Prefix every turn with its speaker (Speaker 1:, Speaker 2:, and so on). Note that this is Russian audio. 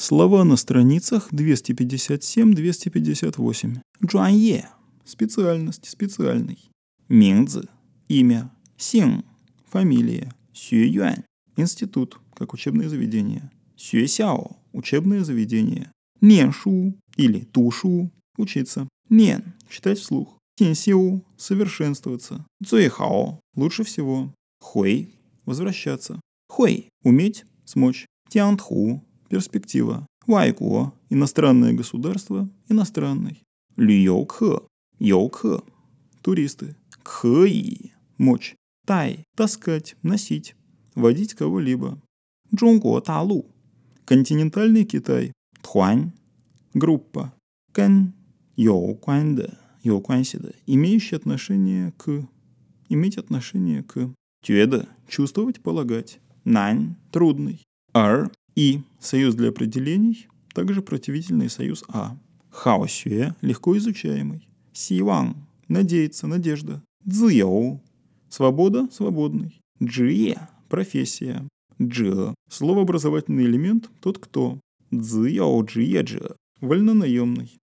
Speaker 1: Слова на страницах 257-258. 专业 – специальность, специальный. 名字 – имя. 姓 – фамилия. 学院 – институт, как учебное заведение. 学校 – учебное заведение. 念书 или 读书 – учиться. 念 – читать вслух. 进修 – совершенствоваться. 最好 – лучше всего. 回 – возвращаться. 会 – уметь, смочь. 疆土 – перспектива. 外国 – иностранное государство, иностранный. 旅游客 – 游客, туристы. 可以 – мочь. 带 – таскать, носить. Водить кого-либо. 中国大陆 – континентальный Китай. 团 – группа. 跟 – 有关的, 有关系的, имеющий отношение к. Иметь отношение к. 觉得– чувствовать, полагать. 难 – трудный. 而 – и – союз для определений, также противительный союз а. 好学– легко изучаемый. 希望– надеяться, надежда. 自由– свобода, свободный. 职业– профессия. 者– словообразовательный элемент, тот кто. 自由职业者– вольнонаемный.